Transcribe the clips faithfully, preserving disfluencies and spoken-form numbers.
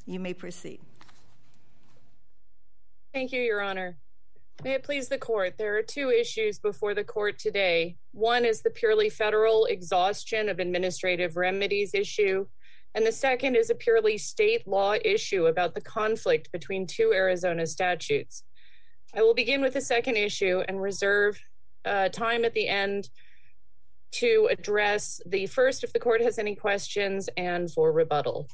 You may proceed. Thank you, Your Honor. May it please the court, there are two issues before the court today. One is the purely federal exhaustion of administrative remedies issue, and the second is a purely state law issue about the conflict between two Arizona statutes. I will begin with the second issue and reserve uh, time at the end to address the first if the court has any questions and for rebuttal.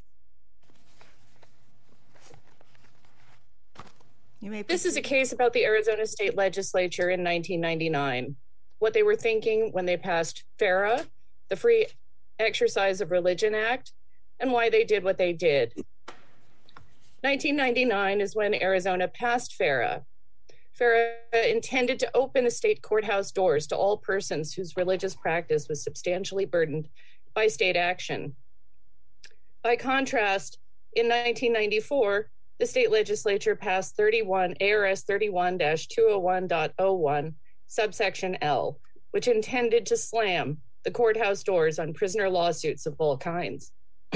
You may This is a case about the Arizona State Legislature in nineteen ninety-nine, what they were thinking when they passed FARA, the Free Exercise of Religion Act, and why they did what they did. nineteen ninety-nine is when Arizona passed FARA. FARA intended to open the state courthouse doors to all persons whose religious practice was substantially burdened by state action. By contrast, in nineteen ninety-four, the state legislature passed thirty-one A R S thirty-one dash two oh one point oh one, subsection L, which intended to slam the courthouse doors on prisoner lawsuits of all kinds.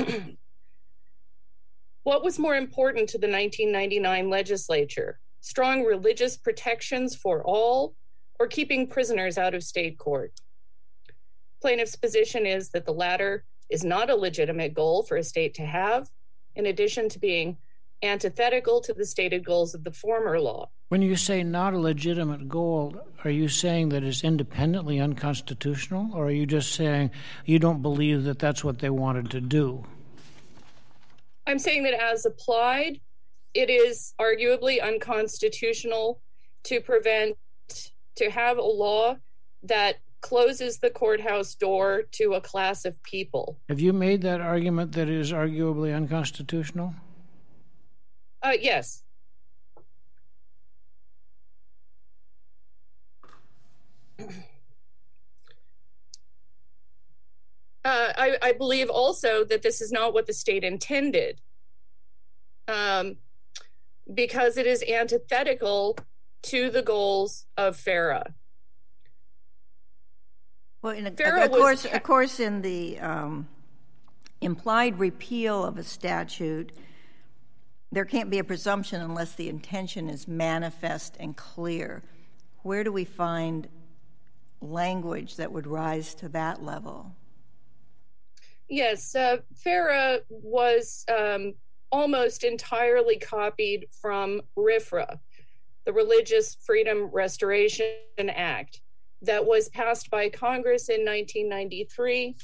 What was more important to the nineteen ninety-nine legislature? Strong religious protections for all, or keeping prisoners out of state court? Plaintiff's position is that the latter is not a legitimate goal for a state to have, in addition to being antithetical to the stated goals of the former law. When you say not a legitimate goal, are you saying that it's independently unconstitutional, or are you just saying you don't believe that that's what they wanted to do? I'm saying that as applied, it is arguably unconstitutional to prevent, to have a law that closes the courthouse door to a class of people. Have you made that argument that it is arguably unconstitutional? Uh, yes. Uh, I, I believe also that this is not what the state intended, um, because it is antithetical to the goals of FARA. Well, in a, FARA of course, was, of course, in the um, implied repeal of a statute, there can't be a presumption unless the intention is manifest and clear. Where do we find language that would rise to that level? Yes, uh, FARA was um, almost entirely copied from RFRA, the Religious Freedom Restoration Act, that was passed by Congress in nineteen ninety-three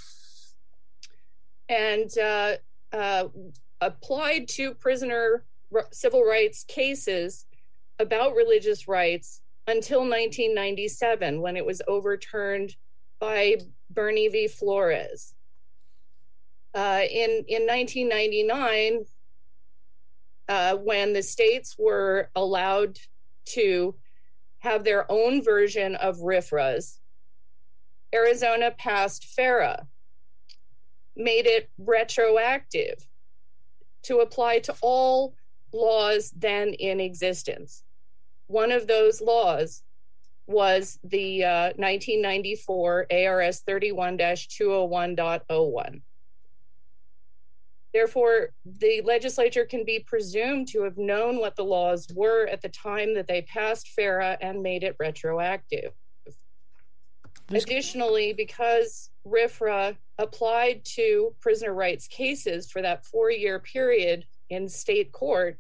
and uh, uh, applied to prisoner civil rights cases about religious rights until nineteen ninety-seven, when it was overturned by Bernie v. Flores. Uh, in, in nineteen ninety-nine, uh, when the states were allowed to have their own version of RFRAs, Arizona passed FARA, made it retroactive to apply to all laws then in existence. One of those laws was the uh, nineteen ninety-four A R S thirty-one dash two oh one point oh one. Therefore, the legislature can be presumed to have known what the laws were at the time that they passed FARA and made it retroactive. This Additionally, because RFRA applied to prisoner rights cases for that four-year period in state court,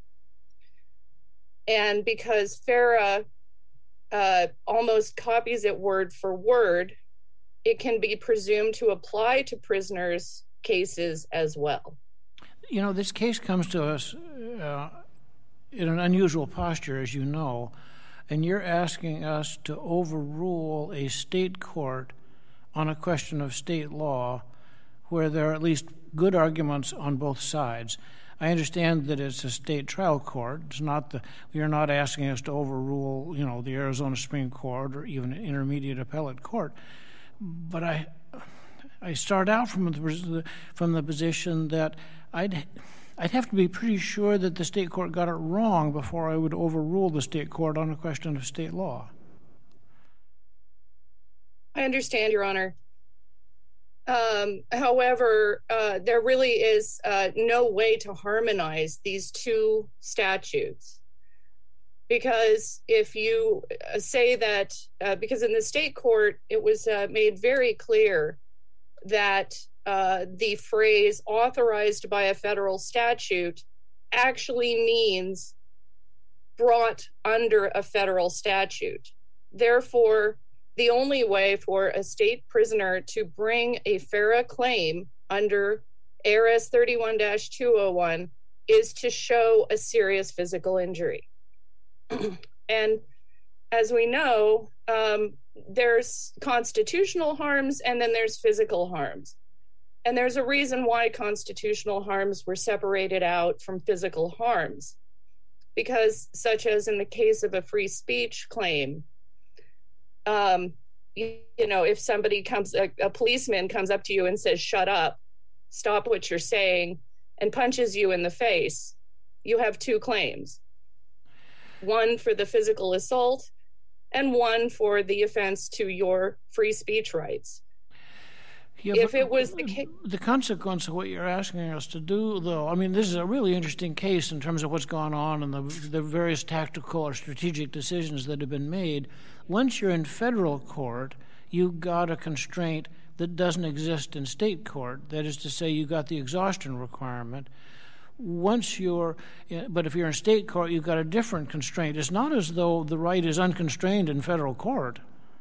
and because FARA uh, almost copies it word for word, it can be presumed to apply to prisoners' cases as well. You know, this case comes to us uh, in an unusual posture, as you know, and you're asking us to overrule a state court on a question of state law where there are at least good arguments on both sides. I understand that it's a state trial court. It's not the, you're not asking us to overrule, you know, the Arizona Supreme Court or even an intermediate appellate court. But I, I start out from the from the position that I'd I'd have to be pretty sure that the state court got it wrong before I would overrule the state court on a question of state law. I understand, Your Honor. Um, however, uh, there really is uh, no way to harmonize these two statutes. Because if you uh, say that, uh, because in the state court, it was uh, made very clear that uh, the phrase authorized by a federal statute actually means brought under a federal statute. Therefore, the only way for a state prisoner to bring a FARA claim under A R S thirty-one dash two oh one is to show a serious physical injury. And as we know, um, there's constitutional harms and then there's physical harms. And there's a reason why constitutional harms were separated out from physical harms. Because, such as in the case of a free speech claim, um, you, you know, if somebody comes, a, a policeman comes up to you and says, shut up, stop what you're saying, and punches you in the face, you have two claims. One for the physical assault and one for the offense to your free speech rights. Yeah, if it was the case, the consequence of what you're asking us to do, though, I mean, this is a really interesting case in terms of what's gone on and the, the various tactical or strategic decisions that have been made. Once you're in federal court, you've got a constraint that doesn't exist in state court. That is to say, you got the exhaustion requirement. Once you're, but if you're in state court, you've got a different constraint. It's not as though the right is unconstrained in federal court.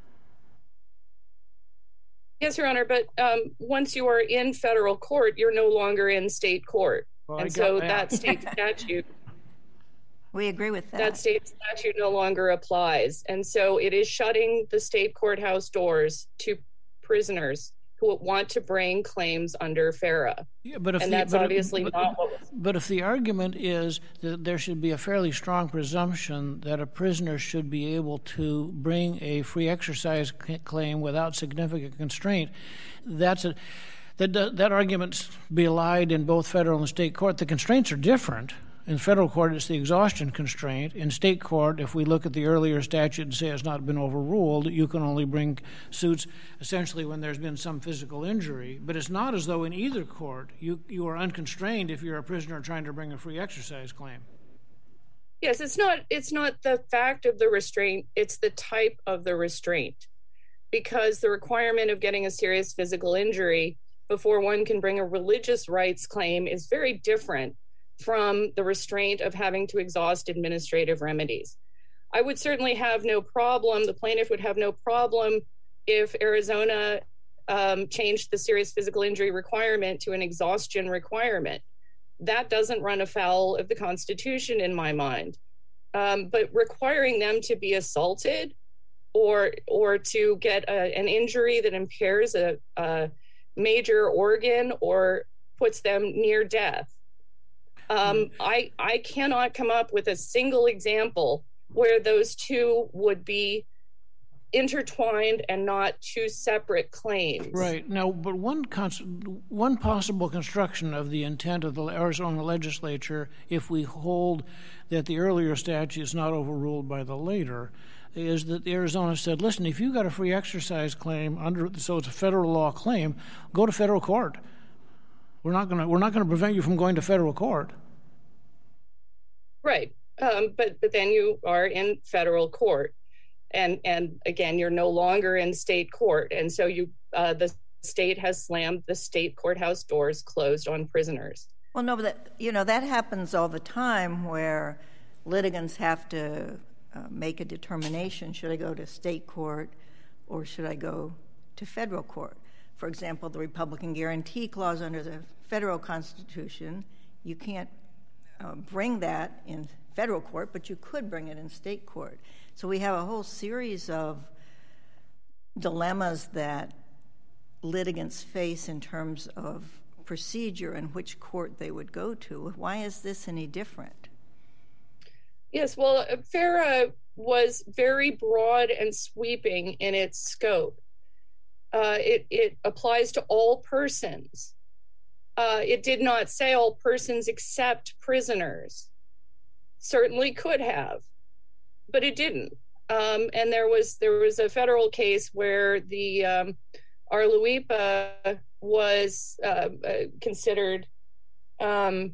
Yes, Your Honor, but um, once you are in federal court, you're no longer in state court. Well, and so that, that state statute, we agree with that. That state statute no longer applies. And so it is shutting the state courthouse doors to prisoners who want to bring claims under FARA. Yeah, but if and the, that's but obviously if, not what was... But if the argument is that there should be a fairly strong presumption that a prisoner should be able to bring a free exercise c- claim without significant constraint, that's a, that, that argument's belied in both federal and state court. The constraints are different. In federal court, it's the exhaustion constraint. In state court, if we look at the earlier statute and say it's not been overruled, you can only bring suits essentially when there's been some physical injury. But it's not as though in either court you, you are unconstrained if you're a prisoner trying to bring a free exercise claim. Yes, it's not, it's not the fact of the restraint, it's the type of the restraint. Because the requirement of getting a serious physical injury before one can bring a religious rights claim is very different from the restraint of having to exhaust administrative remedies. I would certainly have no problem, the plaintiff would have no problem if Arizona um, changed the serious physical injury requirement to an exhaustion requirement. That doesn't run afoul of the Constitution in my mind. Um, but requiring them to be assaulted or or to get a, an injury that impairs a, a major organ or puts them near death, Um, I, I cannot come up with a single example where those two would be intertwined and not two separate claims. Right. Now, but one cons- one possible construction of the intent of the Arizona legislature, if we hold that the earlier statute is not overruled by the later, is that Arizona said, listen, if you got a free exercise claim, under so it's a federal law claim, go to federal court. We're not going to we're not going to prevent you from going to federal court. Right, um, but but then you are in federal court, and and again you're no longer in state court, and so you uh, the state has slammed the state courthouse doors closed on prisoners. Well, no, but that, you know that happens all the time where litigants have to uh, make a determination: should I go to state court or should I go to federal court? For example, the Republican Guarantee Clause under the federal Constitution, you can't uh, bring that in federal court, but you could bring it in state court. So we have a whole series of dilemmas that litigants face in terms of procedure and which court they would go to. Why is this any different? Yes, well, FARA was very broad and sweeping in its scope. Uh, it, it applies to all persons. Uh, it did not say all persons except prisoners. Certainly could have, but it didn't. Um, and there was there was a federal case where the um, Arluipa was uh, uh, considered um,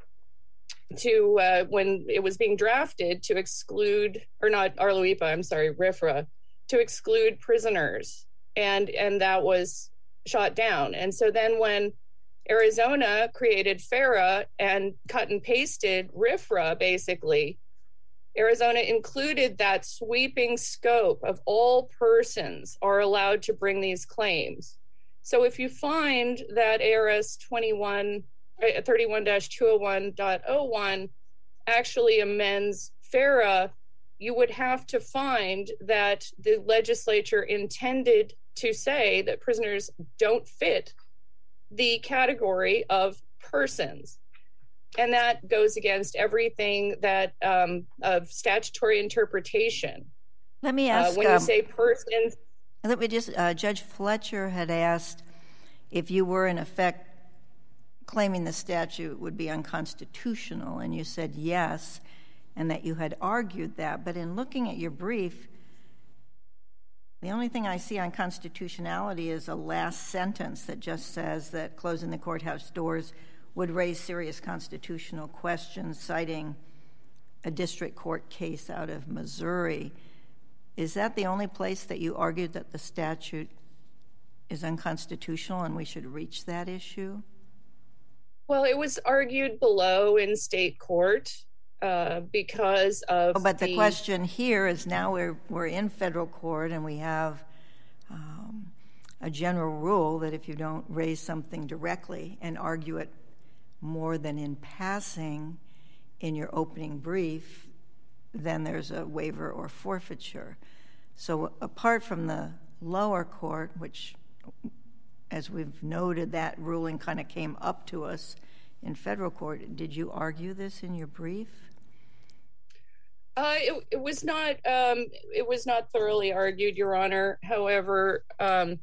to, uh, when it was being drafted, to exclude, or not R L U I P A, I'm sorry, R F R A, to exclude prisoners. And, and that was shot down. And so then when Arizona created FARA and cut and pasted R F R A, basically, Arizona included that sweeping scope of all persons are allowed to bring these claims. So if you find that A R S twenty-one, thirty-one dash two oh one point oh one actually amends FARA, you would have to find that the legislature intended to say that prisoners don't fit the category of persons. And that goes against everything that um, of statutory interpretation. Let me ask. Uh, when you um, say persons. Let me just, uh, Judge Fletcher had asked if you were in effect claiming the statute would be unconstitutional, and you said yes, and that you had argued that. But in looking at your brief, the only thing I see on constitutionality is a last sentence that just says that closing the courthouse doors would raise serious constitutional questions, citing a district court case out of Missouri. Is that the only place that you argued that the statute is unconstitutional and we should reach that issue? Well, it was argued below in state court uh, because of oh, But the, the question here is now we're, we're in federal court and we have um, a general rule that if you don't raise something directly and argue it more than in passing in your opening brief, then there's a waiver or forfeiture. So apart from the lower court, which, as we've noted, that ruling kind of came up to us in federal court, did you argue this in your brief? Uh, it, it was not. Um, it was not thoroughly argued, Your Honor. However, um,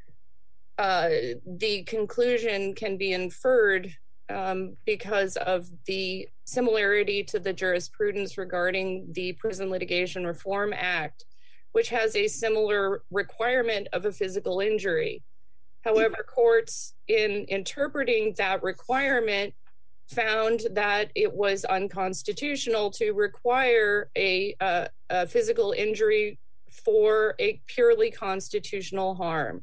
uh, the conclusion can be inferred um, because of the similarity to the jurisprudence regarding the Prison Litigation Reform Act, which has a similar requirement of a physical injury. However, courts, in interpreting that requirement, found that it was unconstitutional to require a, uh, a physical injury for a purely constitutional harm.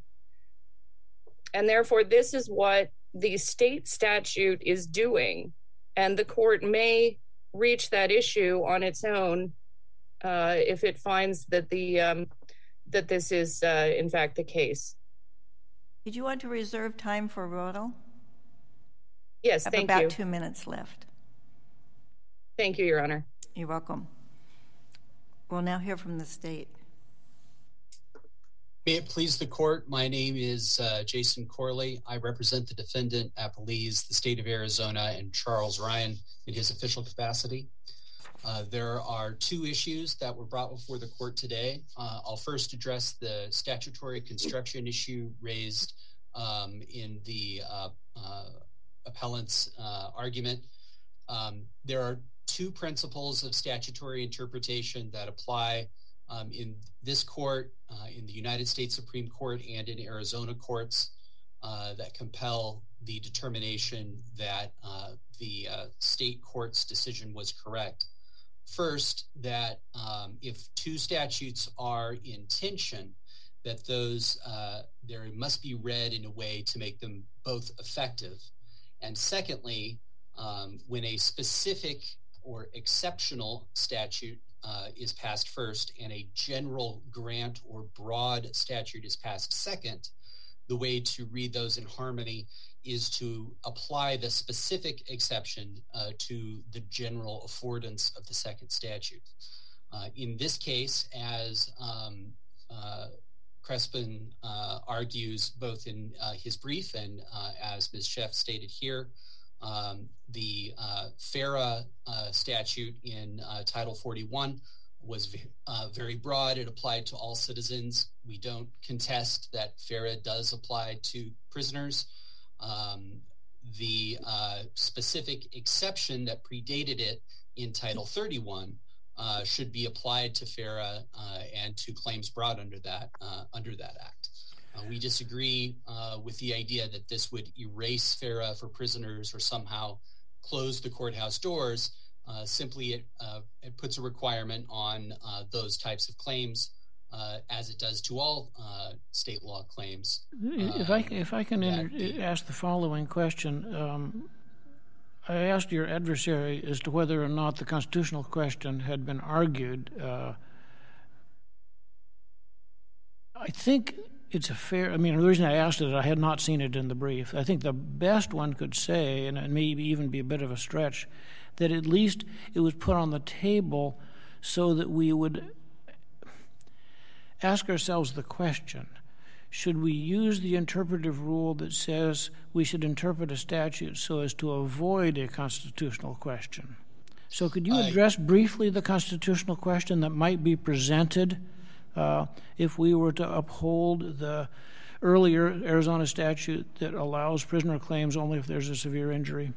And therefore, this is what the state statute is doing. And the court may reach that issue on its own uh, if it finds that the um, that this is, uh, in fact, the case. Did you want to reserve time for rebuttal? Yes, Have thank about you. two minutes left. Thank you, Your Honor. You're welcome. We'll now hear from the state. May it please the court, my name is uh, Jason Corley. I represent the defendant, Appalese, the state of Arizona, and Charles Ryan in his official capacity. Uh, there are two issues that were brought before the court today. Uh, I'll first address the statutory construction issue raised um, in the uh, uh, appellant's uh, argument. Um, there are two principles of statutory interpretation that apply um, in this court, uh, in the United States Supreme Court, and in Arizona courts uh, that compel the determination that uh, the uh, state court's decision was correct. First, that um, if two statutes are in tension, that those uh, there must be read in a way to make them both effective. And secondly, um, when a specific or exceptional statute uh, is passed first and a general grant or broad statute is passed second, the way to read those in harmony is to apply the specific exception uh, to the general affordance of the second statute. Uh, in this case, as um, uh, Crespin uh, argues both in uh, his brief and uh, as Miz Sheff stated here, um, the uh, FARA uh, statute in uh, Title forty-one was v- uh, very broad. It applied to all citizens. We don't contest that FARA does apply to prisoners. Um, the uh, specific exception that predated it in Title thirty-one uh, should be applied to FARA uh, and to claims brought under that uh, under that act. Uh, we disagree uh, with the idea that this would erase FARA for prisoners or somehow close the courthouse doors. Uh, simply, it, uh, it puts a requirement on uh, those types of claims, uh, as it does to all uh, state law claims. If I if I can inter- the, ask the following question, um, I asked your adversary as to whether or not the constitutional question had been argued. Uh, I think it's a fair. I mean, the reason I asked it, I had not seen it in the brief. I think the best one could say, and it may even be a bit of a stretch, that at least it was put on the table so that we would ask ourselves the question, should we use the interpretive rule that says we should interpret a statute so as to avoid a constitutional question? So could you address uh, briefly the constitutional question that might be presented uh, if we were to uphold the earlier Arizona statute that allows prisoner claims only if there's a severe injury?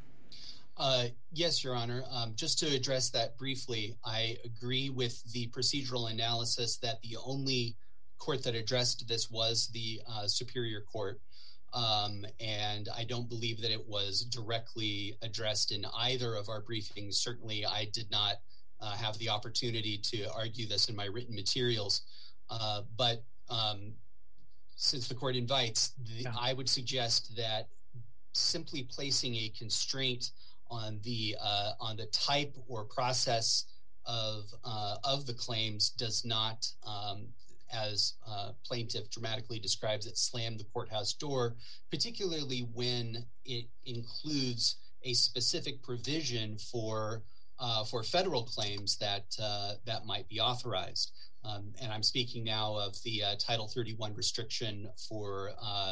Uh, yes, Your Honor. Um, just to address that briefly, I agree with the procedural analysis that the only court that addressed this was the uh, Superior Court, um, and I don't believe that it was directly addressed in either of our briefings. Certainly, I did not uh, have the opportunity to argue this in my written materials, uh, but um, since the court invites, the, yeah. I would suggest that simply placing a constraint on the uh, on the type or process of uh, of the claims does not, um, as uh, plaintiff dramatically describes it, slam the courthouse door, particularly when it includes a specific provision for uh, for federal claims that uh, that might be authorized. Um, and I'm speaking now of the uh, Title thirty-one restriction for uh,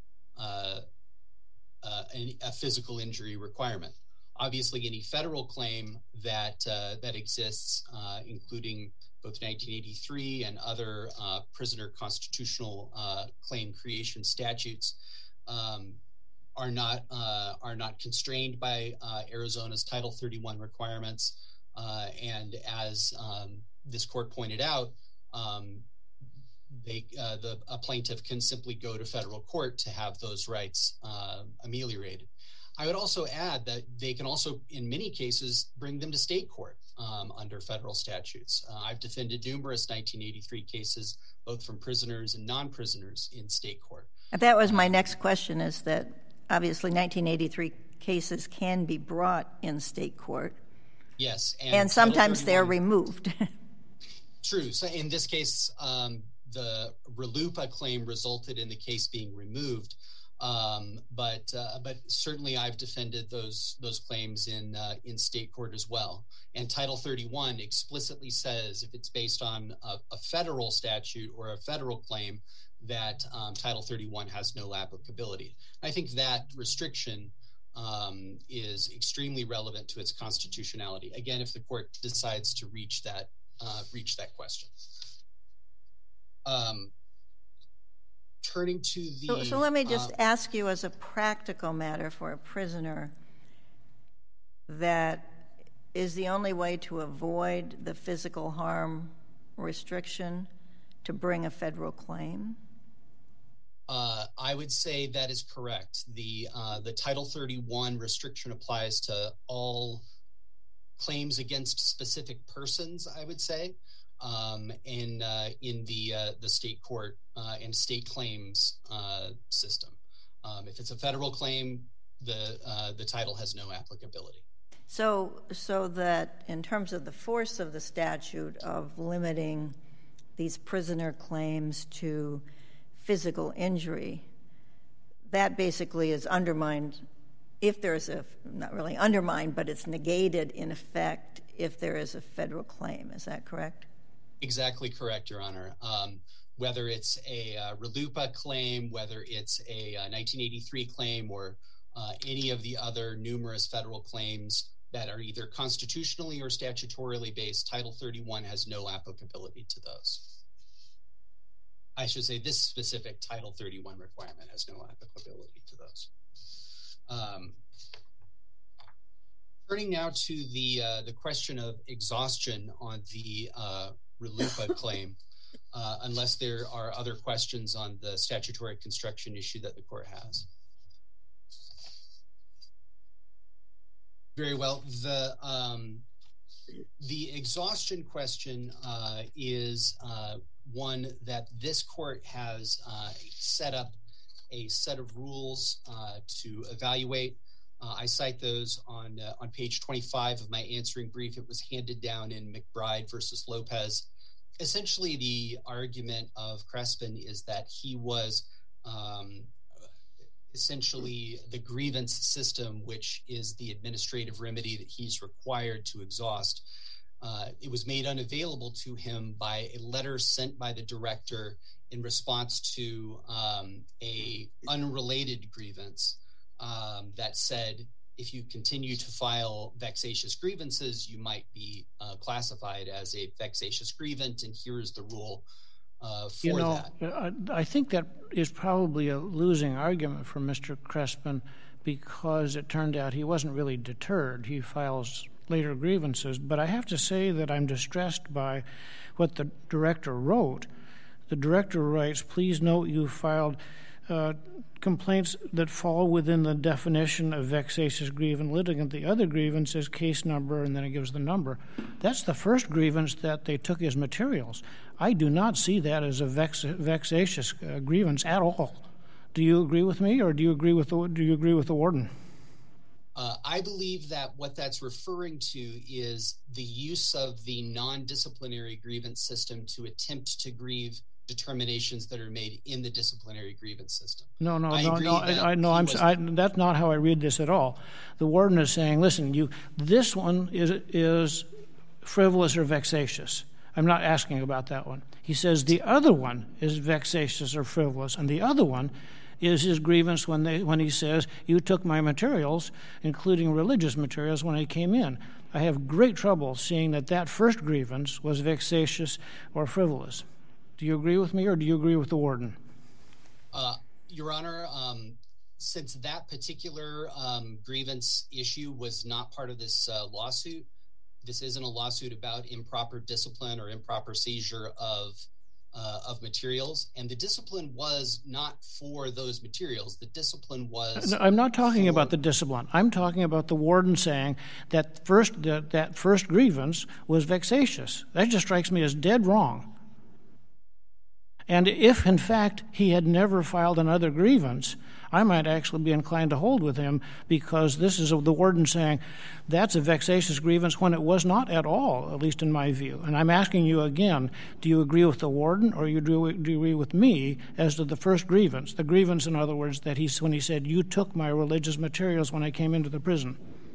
uh, uh, a, a physical injury requirement. Obviously, any federal claim that uh, that exists, uh, including both nineteen eighty-three and other uh, prisoner constitutional uh, claim creation statutes, um, are not uh, are not constrained by uh, Arizona's Title thirty-one requirements. Uh, and as um, this court pointed out, um, they uh, the a plaintiff can simply go to federal court to have those rights uh, ameliorated. I would also add that they can also, in many cases, bring them to state court um, under federal statutes. Uh, I've defended numerous nineteen eighty-three cases, both from prisoners and non-prisoners in state court. That was my next question, is that obviously nineteen eighty-three cases can be brought in state court. Yes. And, and sometimes they're removed. True. So in this case, um, the RLUIPA claim resulted in the case being removed. Um, but uh, but certainly I've defended those those claims in uh, in state court as well. And Title thirty-one explicitly says if it's based on a, a federal statute or a federal claim, that um, Title thirty-one has no applicability. I think that restriction um, is extremely relevant to its constitutionality. Again, if the court decides to reach that uh, reach that question. Um, Turning to the... So, so let me just uh, ask you, as a practical matter for a prisoner, that is the only way to avoid the physical harm restriction to bring a federal claim? Uh, I would say that is correct. The, uh, the Title thirty-one restriction applies to all claims against specific persons, I would say. Um, in uh, in the uh, the state court uh, and state claims uh, system. Um, if it's a federal claim, the uh, the title has no applicability. So, so that in terms of the force of the statute of limiting these prisoner claims to physical injury, that basically is undermined if there is a, not really undermined, but it's negated in effect if there is a federal claim. Is that correct? Exactly correct, Your Honor. Um, whether it's a uh, RLUIPA claim, whether it's a uh, nineteen eighty-three claim, or uh, any of the other numerous federal claims that are either constitutionally or statutorily based, Title thirty-one has no applicability to those. I should say this specific Title thirty-one requirement has no applicability to those. Um, turning now to the uh, the question of exhaustion on the uh, RLUIPA claim, uh, unless there are other questions on the statutory construction issue that the court has. Very well. The um, the exhaustion question uh, is uh, one that this court has uh, set up a set of rules uh, to evaluate. Uh, I cite those on uh, on page twenty-five of my answering brief. It was handed down in McBride versus Lopez. Essentially, the argument of Crespin is that he was um, essentially the grievance system, which is the administrative remedy that he's required to exhaust. Uh, it was made unavailable to him by a letter sent by the director in response to um, a unrelated grievance um, that said, if you continue to file vexatious grievances, you might be uh, classified as a vexatious grievant, and here's the rule uh, for you know, that. I, I think that is probably a losing argument for Mister Crespin, because it turned out he wasn't really deterred. He files later grievances, but I have to say that I'm distressed by what the director wrote. The director writes, please note you filed uh, complaints that fall within the definition of vexatious grievant litigant. The other grievance is case number, and then it gives the number. That's the first grievance that they took as materials. I do not see that as a vex- vexatious uh, grievance at all. Do you agree with me, or do you agree with the, do you agree with the warden? Uh, I believe that what that's referring to is the use of the non-disciplinary grievance system to attempt to grieve determinations that are made in the disciplinary grievance system. No, no, I no, no. I, I, no, I'm. I, that's not how I read this at all. The warden is saying, "Listen, you. This one is is frivolous or vexatious. I'm not asking about that one." He says the other one is vexatious or frivolous, and the other one is his grievance when they when he says, you took my materials, including religious materials, when I came in. I have great trouble seeing that that first grievance was vexatious or frivolous. Do you agree with me, or do you agree with the warden? Uh, Your Honor, um, since that particular um, grievance issue was not part of this uh, lawsuit, this isn't a lawsuit about improper discipline or improper seizure of Uh, of materials, and the discipline was not for those materials. The discipline was... No, I'm not talking for... about the discipline. I'm talking about the warden saying that first that, that first grievance was vexatious. That just strikes me as dead wrong. And if, in fact, he had never filed another grievance, I might actually be inclined to hold with him, because this is the warden saying that's a vexatious grievance when it was not at all, at least in my view. And I'm asking you again, do you agree with the warden, or you do, do you agree with me as to the first grievance? The grievance, in other words, that he's when he said, you took my religious materials when I came into the prison.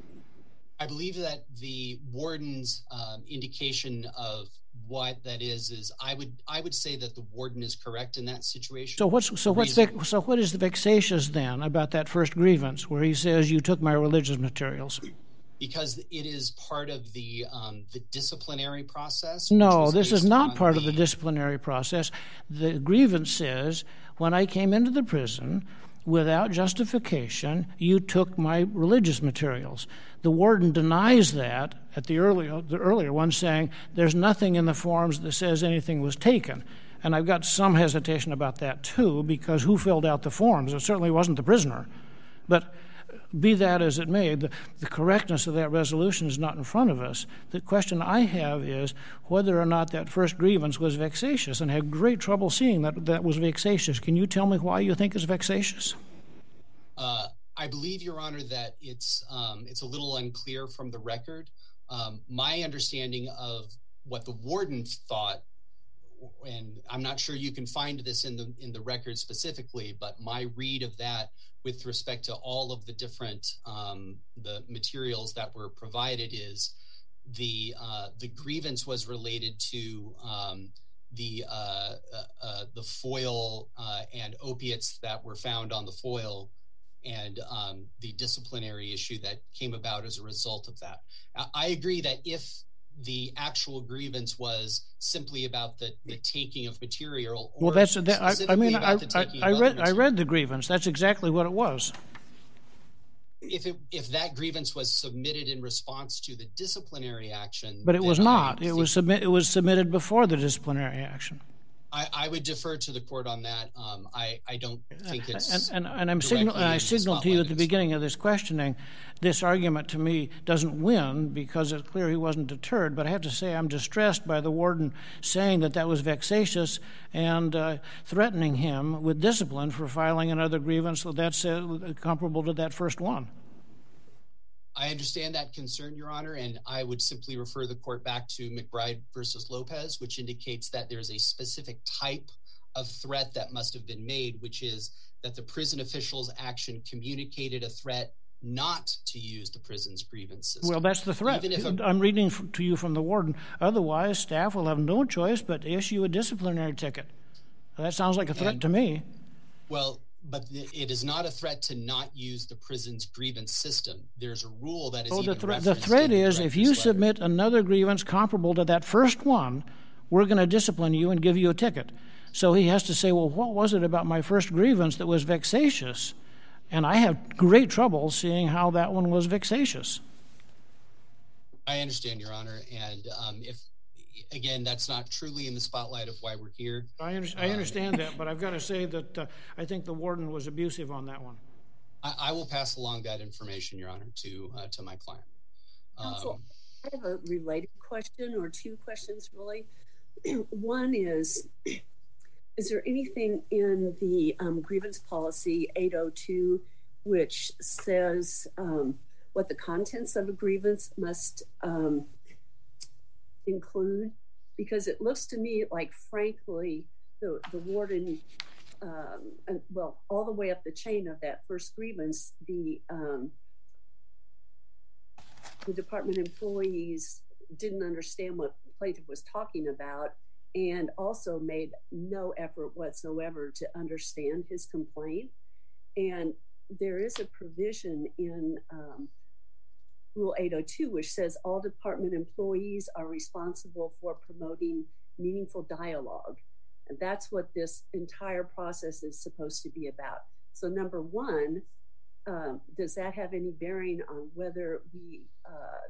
I believe that the warden's um, indication of what that is is I would I would say that the warden is correct in that situation. So what's so what's vex, so what is the vexatious then about that first grievance where he says you took my religious materials? Because it is part of the um, the disciplinary process. No, this is not part the... of the disciplinary process. The grievance says, when I came into the prison, without justification, you took my religious materials. The warden denies that at the earlier, the earlier one, saying there's nothing in the forms that says anything was taken. And I've got some hesitation about that, too, because who filled out the forms? It certainly wasn't the prisoner. But be that as it may, the, the correctness of that resolution is not in front of us. The question I have is whether or not that first grievance was vexatious, and I have great trouble seeing that that was vexatious. Can you tell me why you think it's vexatious? Uh, I believe, Your Honor, that it's um, it's a little unclear from the record. Um, my understanding of what the warden thought, and I'm not sure you can find this in the in the record specifically, but my read of that with respect to all of the different um, the materials that were provided is the uh, the grievance was related to um, the uh, uh, uh, the foil uh, and opiates that were found on the foil, and um, the disciplinary issue that came about as a result of that. I agree that if the actual grievance was simply about the, the taking of material, or well, that's that, I, I mean, I, I, I read material, I read the grievance. That's exactly what it was. If it if that grievance was submitted in response to the disciplinary action, but it was not. I it was submit. It was submitted before the disciplinary action. I, I would defer to the court on that. Um, I, I don't think it's and, and, and I'm signal, and I signaled to you at the beginning of this questioning, this argument to me doesn't win because it's clear he wasn't deterred. But I have to say I'm distressed by the warden saying that that was vexatious and uh, threatening him with discipline for filing another grievance that's uh, comparable to that first one. I understand that concern, Your Honor, and I would simply refer the court back to McBride versus Lopez, which indicates that there's a specific type of threat that must have been made, which is that the prison official's action communicated a threat not to use the prison's grievance system. Well, that's the threat. Even if a, I'm reading to you from the warden. Otherwise, staff will have no choice but to issue a disciplinary ticket. That sounds like a threat and, to me. Well, but it is not a threat to not use the prison's grievance system. There's a rule that is oh, even the, thre- referenced the threat in the is if you letter. submit another grievance comparable to that first one, we're going to discipline you and give you a ticket. So he has to say, well, what was it about my first grievance that was vexatious? And I have great trouble seeing how that one was vexatious. I understand, Your Honor. And um, if, again, that's not truly in the spotlight of why we're here. I, under- I understand um, that, but I've got to say that uh, I think the warden was abusive on that one. I, I will pass along that information, Your Honor, to uh, to my client. Counsel, Um, I have a related question, or two questions, really. One is, is there anything in the um, grievance policy eight oh two which says um, what the contents of a grievance must um, include? Because it looks to me like, frankly, the, the warden, um, and, well, all the way up the chain of that first grievance, the um, the department employees didn't understand what the plaintiff was talking about and also made no effort whatsoever to understand his complaint. And there is a provision in um, Rule eight oh two, which says all department employees are responsible for promoting meaningful dialogue. And that's what this entire process is supposed to be about. So number one, um, does that have any bearing on whether we uh,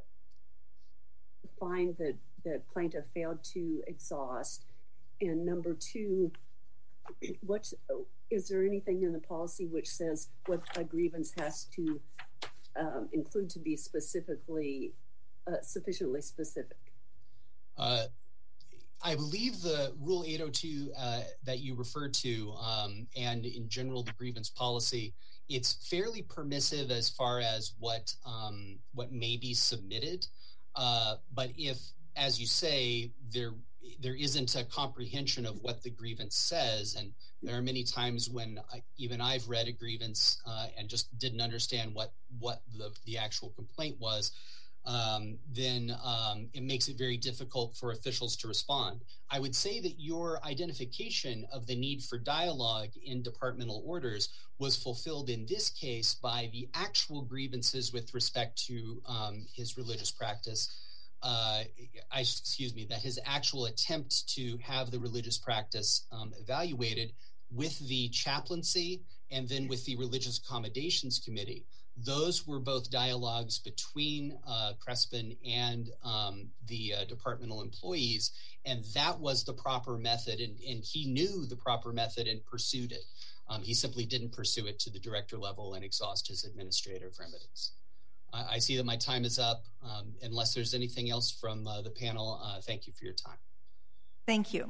find that the plaintiff failed to exhaust? And number two, what's, is there anything in the policy which says what a grievance has to Um, include to be specifically, uh, sufficiently specific? Uh, I believe the Rule eight oh two uh, that you referred to, um, and in general the grievance policy, it's fairly permissive as far as what um, what may be submitted. Uh, but if, as you say, there there isn't a comprehension of what the grievance says, and there are many times when I, even I've read a grievance uh, and just didn't understand what what the, the actual complaint was, um, then um, it makes it very difficult for officials to respond. I would say that your identification of the need for dialogue in departmental orders was fulfilled in this case by the actual grievances with respect to um, his religious practice. Uh, I, excuse me, that his actual attempt to have the religious practice um, evaluated with the chaplaincy and then with the Religious Accommodations Committee. Those were both dialogues between uh, Crespin and um, the uh, departmental employees, and that was the proper method, and, and he knew the proper method and pursued it. Um, he simply didn't pursue it to the director level and exhaust his administrative remedies. I see that my time is up. Um, unless there's anything else from uh, the panel, uh, thank you for your time. Thank you.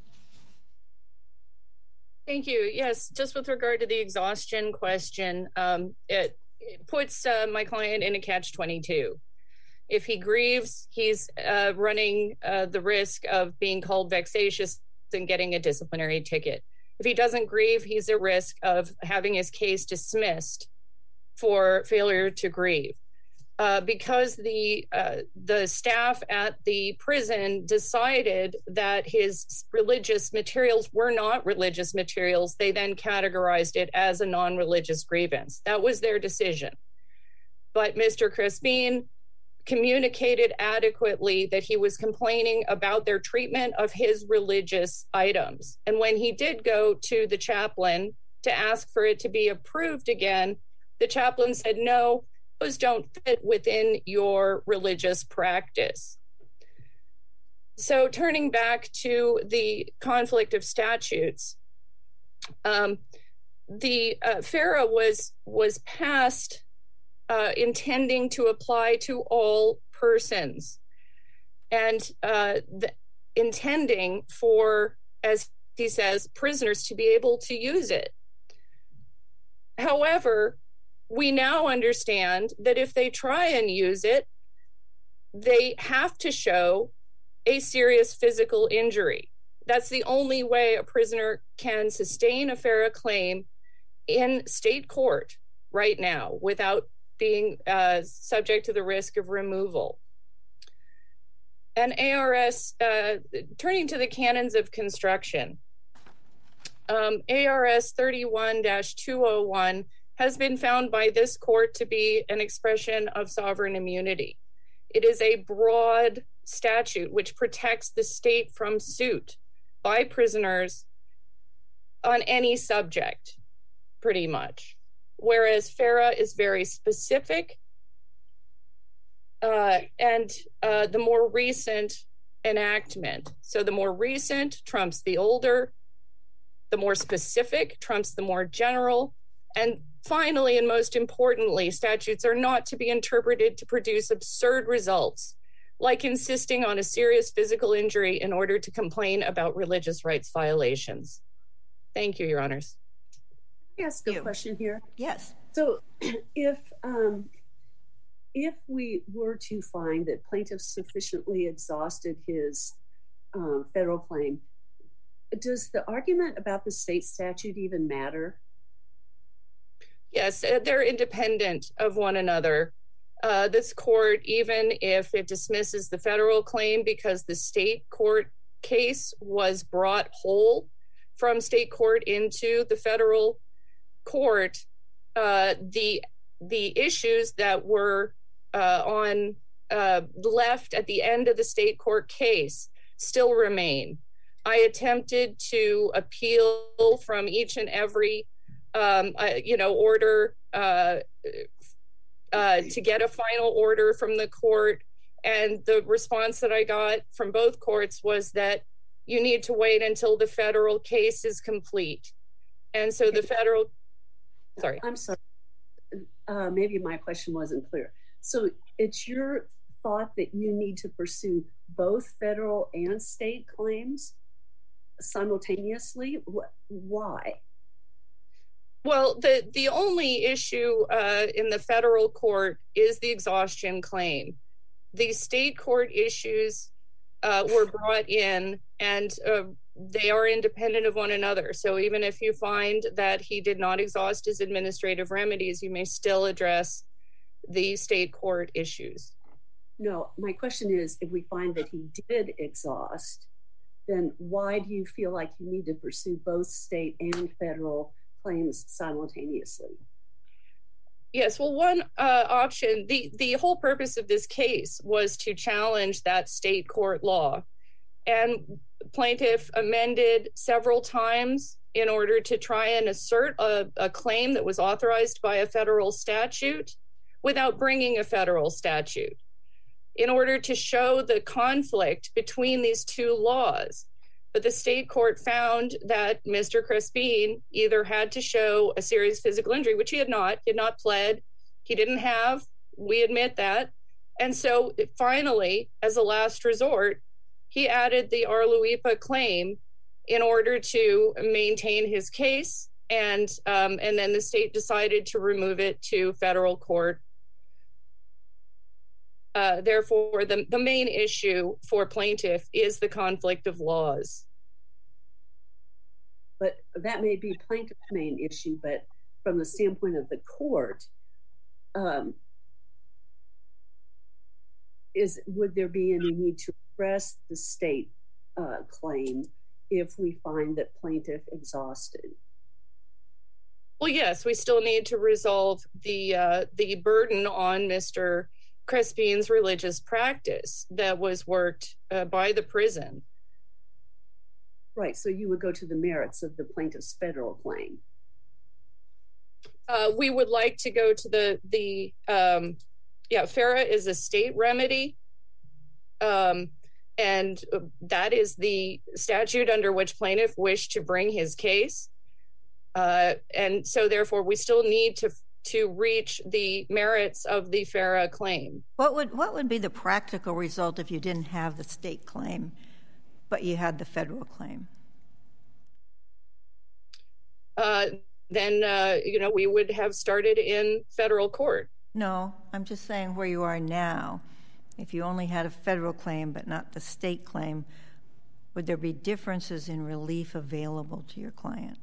Thank you. Yes, just with regard to the exhaustion question, um, it, it puts uh, my client in a catch twenty-two. If he grieves, he's uh, running uh, the risk of being called vexatious and getting a disciplinary ticket. If he doesn't grieve, he's at risk of having his case dismissed for failure to grieve. Uh, because the uh, the staff at the prison decided that his religious materials were not religious materials, they then categorized it as a non-religious grievance. That was their decision. But Mister Crespin communicated adequately that he was complaining about their treatment of his religious items. And when he did go to the chaplain to ask for it to be approved again, the chaplain said, no, those don't fit within your religious practice. So turning back to the conflict of statutes, um, the uh, FARA was was passed uh, intending to apply to all persons, and uh, the, intending for, as he says, prisoners to be able to use it. However, we now understand that if they try and use it, they have to show a serious physical injury. That's the only way a prisoner can sustain a FARA claim in state court right now without being uh, subject to the risk of removal. And A R S, uh, turning to the canons of construction, um, A R S thirty-one dash two oh one has been found by this court to be an expression of sovereign immunity. It is a broad statute which protects the state from suit by prisoners on any subject, pretty much. Whereas FARA is very specific, uh, and uh, the more recent enactment. So the more recent trumps the older, the more specific trumps the more general, and finally, and most importantly, statutes are not to be interpreted to produce absurd results, like insisting on a serious physical injury in order to complain about religious rights violations. Thank you, Your Honors. Can I ask a question here? Yes. So if um, if we were to find that plaintiff sufficiently exhausted his um, federal claim, does the argument about the state statute even matter? Yes, they're independent of one another. Uh, this court, even if it dismisses the federal claim because the state court case was brought whole from state court into the federal court, uh, the the issues that were uh, on uh, left at the end of the state court case still remain. I attempted to appeal from each and every Um, uh, you know, order uh, uh, to get a final order from the court. And the response that I got from both courts was that you need to wait until the federal case is complete. And so the federal, sorry. I'm sorry. Uh, maybe my question wasn't clear. So it's your thought that you need to pursue both federal and state claims simultaneously? Why? Well, the, the only issue uh, in the federal court is the exhaustion claim. The state court issues uh, were brought in, and uh, they are independent of one another. So even if you find that he did not exhaust his administrative remedies, you may still address the state court issues. No, my question is, if we find that he did exhaust, then why do you feel like you need to pursue both state and federal claims simultaneously? Yes, well, one uh, option, the, the whole purpose of this case was to challenge that state court law. And plaintiff amended several times in order to try and assert a, a claim that was authorized by a federal statute without bringing a federal statute, in order to show the conflict between these two laws. But the state court found that Mister Crespin either had to show a serious physical injury, which he had not, he had not pled, he didn't have, we admit that. And so finally, as a last resort, he added the Arluipa claim in order to maintain his case. And, um, and then the state decided to remove it to federal court. Uh, therefore, the, the main issue for plaintiff is the conflict of laws. But that may be plaintiff's main issue, but from the standpoint of the court, um, is would there be any need to press the state uh, claim if we find that plaintiff exhausted? Well, yes, we still need to resolve the uh, the burden on Mister Crespin's religious practice that was worked uh, by the prison. Right, so you would go to the merits of the plaintiff's federal claim. Uh, we would like to go to the, the um, yeah, FARA is a state remedy. Um, And that is the statute under which plaintiff wished to bring his case. Uh, and so therefore we still need to to reach the merits of the FARA claim. What would what would be the practical result if you didn't have the state claim, but you had the federal claim? Uh, then, uh, you know, we would have started in federal court. No, I'm just saying where you are now. If you only had a federal claim but not the state claim, would there be differences in relief available to your client?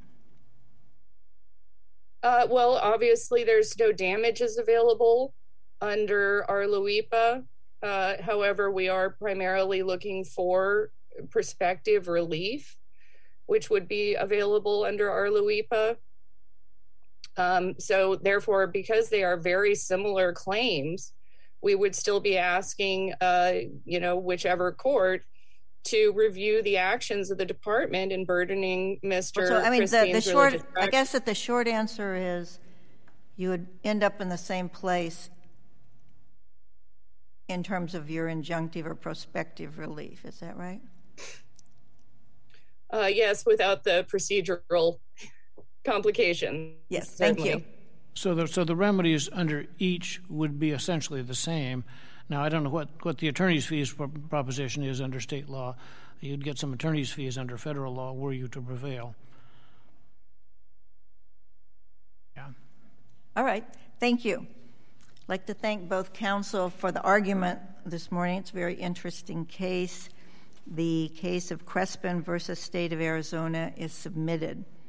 Uh, well, obviously, there's no damages available under our LUIPA. Uh, however, we are primarily looking for prospective relief, which would be available under our LUIPA. Um, so therefore, because they are very similar claims, we would still be asking, uh, you know, whichever court to review the actions of the department in burdening Mister So, I mean, the, the short, practice. I guess that the short answer is you would end up in the same place in terms of your injunctive or prospective relief. Is that right? Uh, yes, without the procedural complications. Yes, certainly. thank you. So the, so the remedies under each would be essentially the same. Now, I don't know what, what the attorney's fees proposition is under state law. You'd get some attorney's fees under federal law were you to prevail. Yeah. All right. Thank you. I'd like to thank both counsel for the argument this morning. It's a very interesting case. The case of Crespin versus State of Arizona is submitted.